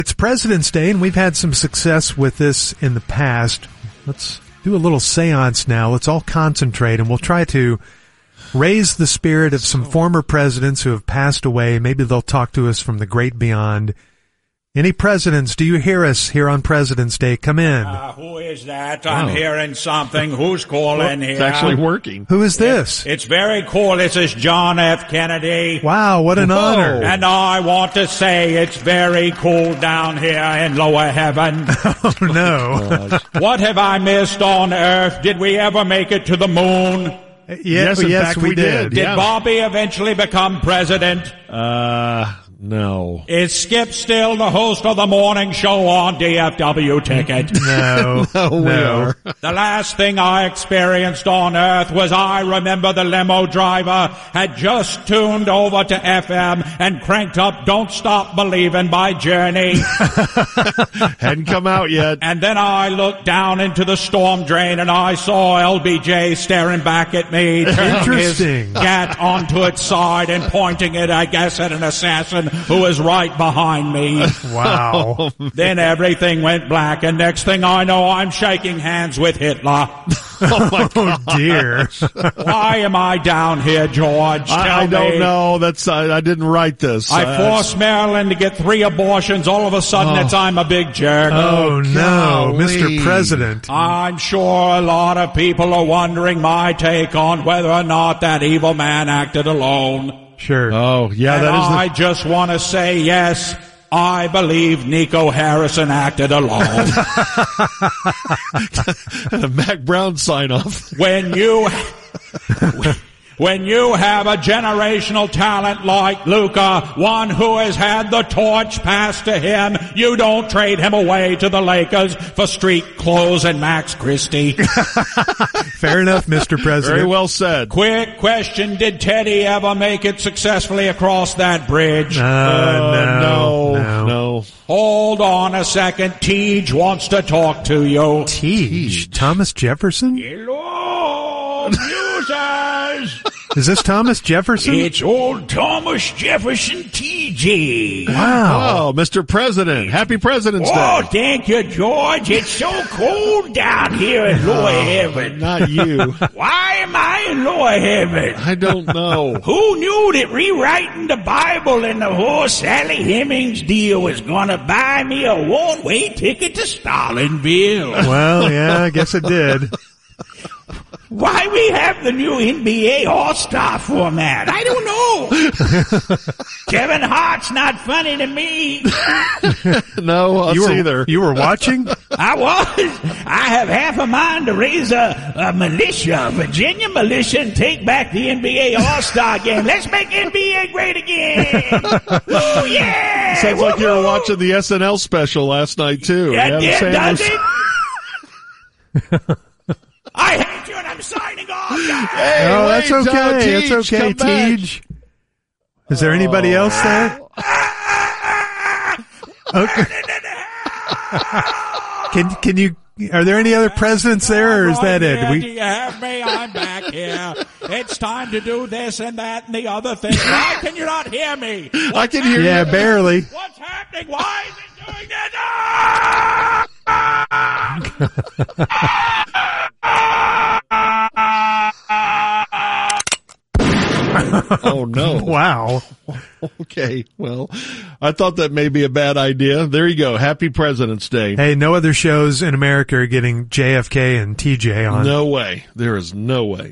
It's President's Day, and we've had some success with this in the past. Let's do a little seance now. Let's all concentrate, and we'll try to raise the spirit of some former presidents who have passed away. Maybe they'll talk to us from the great beyond. Any presidents, do you hear us here on President's Day? Come in. Who is that? I'm hearing something. Who's calling here? It's actually working. Who is this? It's very cool. This is John F. Kennedy. Wow, what an honor. And I want to say it's very cool down here in lower heaven. Oh, no. What have I missed on Earth? Did we ever make it to the moon? Yes, in fact, we did. Did Bobby eventually become president? No. Is Skip still the host of the morning show on DFW Ticket? No. No. The last thing I experienced on Earth was I remember the limo driver had just tuned over to FM and cranked up Don't Stop Believin' by Journey. Hadn't come out yet. And then I looked down into the storm drain and I saw LBJ staring back at me, turning his Interesting. gat onto its side and pointing it, I guess, at an assassin who was right behind me. Wow. Then everything went black, and next thing I know, I'm shaking hands with Hitler. Oh, dear. Why am I down here, George? Tell I me. don't know. That's I didn't write this. I forced Maryland to get 3 abortions. All of a sudden, it's I'm a big jerk. Oh, no, golly. Mr. President. I'm sure a lot of people are wondering my take on whether or not that evil man acted alone. Sure. Oh, yeah, And that is I just want to say, yes, I believe Nico Harrison acted alone. the Mac Brown sign off. When you have a generational talent like Luka, one who has had the torch passed to him, you don't trade him away to the Lakers for street clothes and Max Christie. Fair enough, Mr. President. Very well said. Quick question, did Teddy ever make it successfully across that bridge? No. Hold on a second, Teej wants to talk to you. Teej. Thomas Jefferson? Hello, users. Is this Thomas Jefferson? It's old Thomas Jefferson TJ. Wow. Oh, Mr. President. Happy President's Oh, Day. thank you, George. It's so cold down here in lower heaven. Not you. Why am I in lower heaven? I don't know. Who knew that rewriting the Bible and the whole Sally Hemings deal was gonna buy me a one-way ticket to Stalinville? Well, yeah, I guess it did. Why we have the new NBA All-Star format? I don't know. Kevin Hart's not funny to me. No, us either. You were watching? I was. I have half a mind to raise a militia, a Virginia militia, and take back the NBA All-Star game. Let's make NBA great again. Oh, yeah. Sounds like you were watching the SNL special last night, too. Yeah, Adam does Sandler. it? I hate you and I'm signing off, guys. Hey, Oh, wait, that's okay. Teej, It's okay, come back. Teej. Is there anybody else there? Okay. Can you, are there any other presidents there, or is that it? Do you have me? I'm back here. It's time to do this and that and the other thing. Why can you not hear me? I can hear Yeah, you. barely. What's happening? Why is it doing this? Oh, no. Wow. Okay, well, I thought that may be a bad idea. There you go. Happy President's Day. Hey, no other shows in America are getting JFK and TJ on. No way. There is no way.